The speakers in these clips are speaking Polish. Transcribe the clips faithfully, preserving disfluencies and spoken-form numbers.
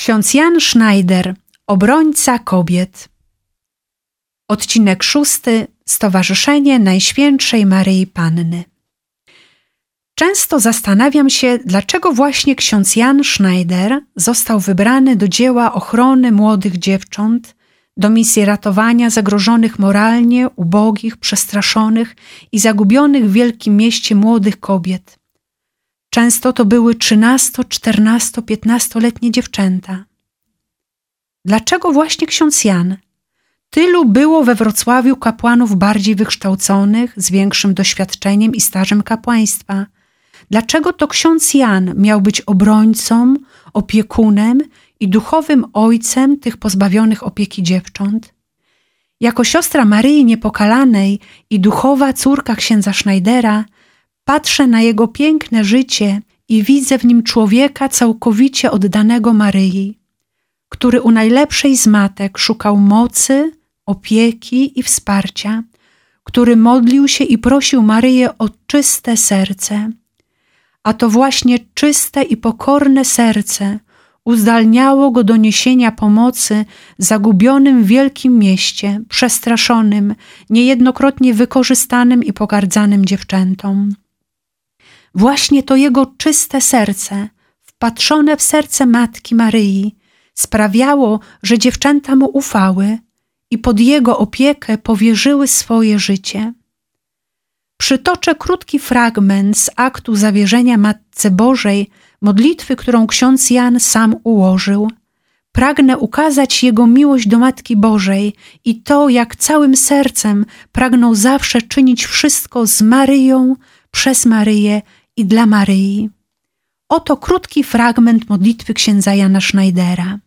Ksiądz Jan Schneider, obrońca kobiet. Odcinek szósty. Stowarzyszenie Najświętszej Maryi Panny. Często zastanawiam się, dlaczego właśnie ksiądz Jan Schneider został wybrany do dzieła ochrony młodych dziewcząt, do misji ratowania zagrożonych moralnie, ubogich, przestraszonych i zagubionych w wielkim mieście młodych kobiet. Często to były trzynasto-, czternasto-, piętnastoletnie dziewczęta. Dlaczego właśnie ksiądz Jan? Tylu było we Wrocławiu kapłanów bardziej wykształconych, z większym doświadczeniem i stażem kapłaństwa. Dlaczego to ksiądz Jan miał być obrońcą, opiekunem i duchowym ojcem tych pozbawionych opieki dziewcząt? Jako siostra Maryi Niepokalanej i duchowa córka księdza Schneidera patrzę na jego piękne życie i widzę w nim człowieka całkowicie oddanego Maryi, który u najlepszej z matek szukał mocy, opieki i wsparcia, który modlił się i prosił Maryję o czyste serce. A to właśnie czyste i pokorne serce uzdalniało go do niesienia pomocy zagubionym w wielkim mieście, przestraszonym, niejednokrotnie wykorzystanym i pogardzanym dziewczętom. Właśnie to jego czyste serce, wpatrzone w serce Matki Maryi, sprawiało, że dziewczęta mu ufały i pod jego opiekę powierzyły swoje życie. Przytoczę krótki fragment z aktu zawierzenia Matce Bożej, modlitwy, którą ksiądz Jan sam ułożył. Pragnę ukazać jego miłość do Matki Bożej i to, jak całym sercem pragnął zawsze czynić wszystko z Maryją, przez Maryję i dla Maryi. Oto krótki fragment modlitwy księdza Jana Schneidera.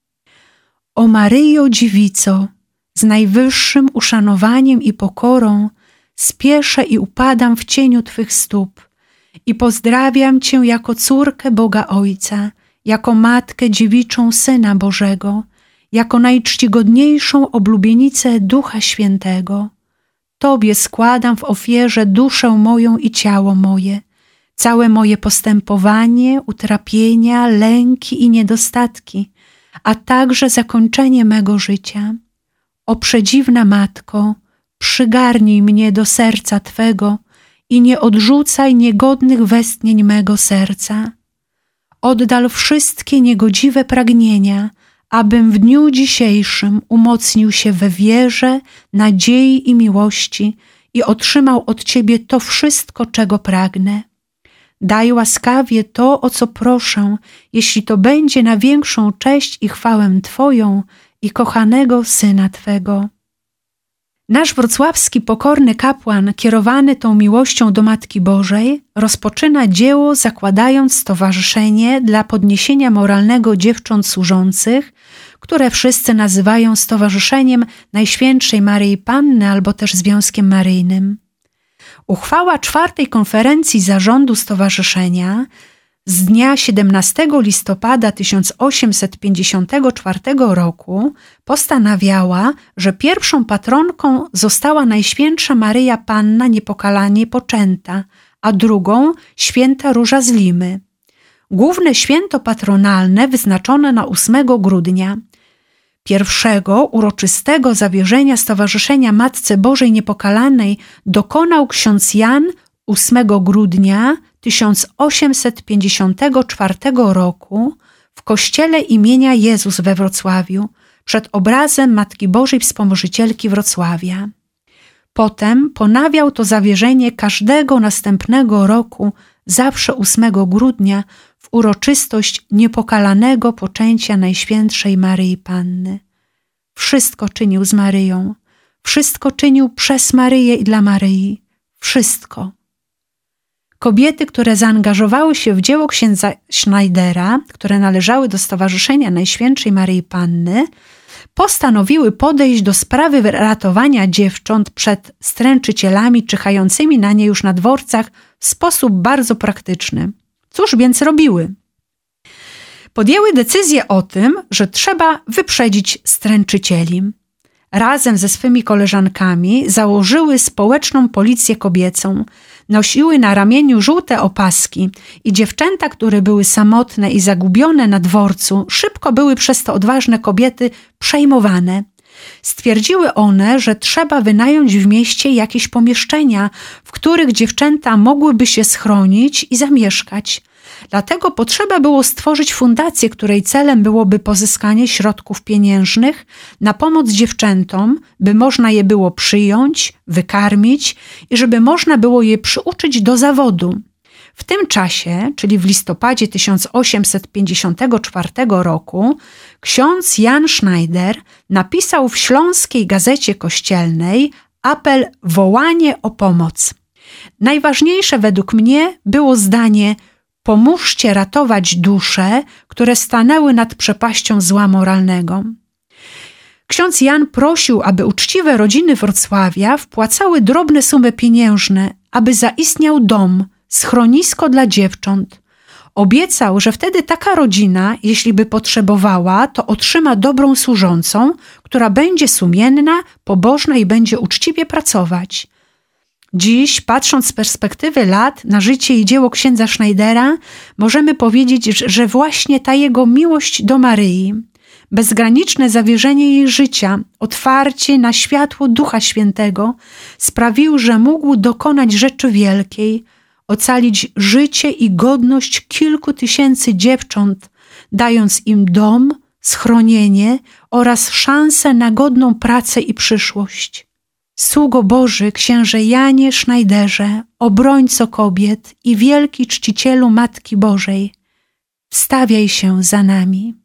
O Maryjo Dziewico, z najwyższym uszanowaniem i pokorą spieszę i upadam w cieniu Twych stóp i pozdrawiam Cię jako córkę Boga Ojca, jako matkę dziewiczą Syna Bożego, jako najczcigodniejszą oblubienicę Ducha Świętego. Tobie składam w ofierze duszę moją i ciało moje, całe moje postępowanie, utrapienia, lęki i niedostatki, a także zakończenie mego życia. O przedziwna Matko, przygarnij mnie do serca Twego i nie odrzucaj niegodnych westchnień mego serca. Oddal wszystkie niegodziwe pragnienia, abym w dniu dzisiejszym umocnił się we wierze, nadziei i miłości i otrzymał od Ciebie to wszystko, czego pragnę. Daj łaskawie to, o co proszę, jeśli to będzie na większą cześć i chwałę Twoją i kochanego Syna Twego. Nasz wrocławski pokorny kapłan, kierowany tą miłością do Matki Bożej, rozpoczyna dzieło, zakładając stowarzyszenie dla podniesienia moralnego dziewcząt służących, które wszyscy nazywają Stowarzyszeniem Najświętszej Maryi Panny albo też Związkiem Maryjnym. Uchwała czwartej konferencji zarządu stowarzyszenia z dnia siedemnastego listopada tysiąc osiemset pięćdziesiątego czwartego roku postanawiała, że pierwszą patronką została Najświętsza Maryja Panna Niepokalanie Poczęta, a drugą święta Róża z Limy. Główne święto patronalne wyznaczone na ósmego grudnia. Pierwszego uroczystego zawierzenia Stowarzyszenia Matce Bożej Niepokalanej dokonał ksiądz Jan ósmego grudnia tysiąc osiemset pięćdziesiątego czwartego roku w kościele imienia Jezus we Wrocławiu przed obrazem Matki Bożej Wspomożycielki Wrocławia. Potem ponawiał to zawierzenie każdego następnego roku, zawsze ósmego grudnia, w uroczystość niepokalanego poczęcia Najświętszej Maryi Panny. Wszystko czynił z Maryją, wszystko czynił przez Maryję i dla Maryi, wszystko. Kobiety, które zaangażowały się w dzieło księdza Schneidera, które należały do Stowarzyszenia Najświętszej Maryi Panny, postanowiły podejść do sprawy ratowania dziewcząt przed stręczycielami czyhającymi na nie już na dworcach w sposób bardzo praktyczny. Cóż więc robiły? Podjęły decyzję o tym, że trzeba wyprzedzić stręczycieli. razem ze swymi koleżankami założyły społeczną policję kobiecą. Nosiły na ramieniu żółte opaski i dziewczęta, które były samotne i zagubione na dworcu, szybko były przez te odważne kobiety przejmowane. Stwierdziły one, że trzeba wynająć w mieście jakieś pomieszczenia, w których dziewczęta mogłyby się schronić i zamieszkać. Dlatego potrzeba było stworzyć fundację, której celem byłoby pozyskanie środków pieniężnych na pomoc dziewczętom, by można je było przyjąć, wykarmić i żeby można było je przyuczyć do zawodu. W tym czasie, czyli w listopadzie tysiąc osiemset pięćdziesiątego czwartego roku, ksiądz Jan Schneider napisał w Śląskiej Gazecie Kościelnej apel „Wołanie o pomoc”. Najważniejsze według mnie było zdanie: pomóżcie ratować dusze, które stanęły nad przepaścią zła moralnego. Ksiądz Jan prosił, aby uczciwe rodziny Wrocławia wpłacały drobne sumy pieniężne, aby zaistniał dom, schronisko dla dziewcząt. Obiecał, że wtedy taka rodzina, jeśli by potrzebowała, to otrzyma dobrą służącą, która będzie sumienna, pobożna i będzie uczciwie pracować. Dziś, patrząc z perspektywy lat na życie i dzieło księdza Schneidera, możemy powiedzieć, że właśnie ta jego miłość do Maryi, bezgraniczne zawierzenie jej życia, otwarcie na światło Ducha Świętego sprawił, że mógł dokonać rzeczy wielkiej, ocalić życie i godność kilku tysięcy dziewcząt, dając im dom, schronienie oraz szansę na godną pracę i przyszłość. Sługo Boży, księże Janie Schneiderze, obrońco kobiet i wielki czcicielu Matki Bożej, wstawiaj się za nami.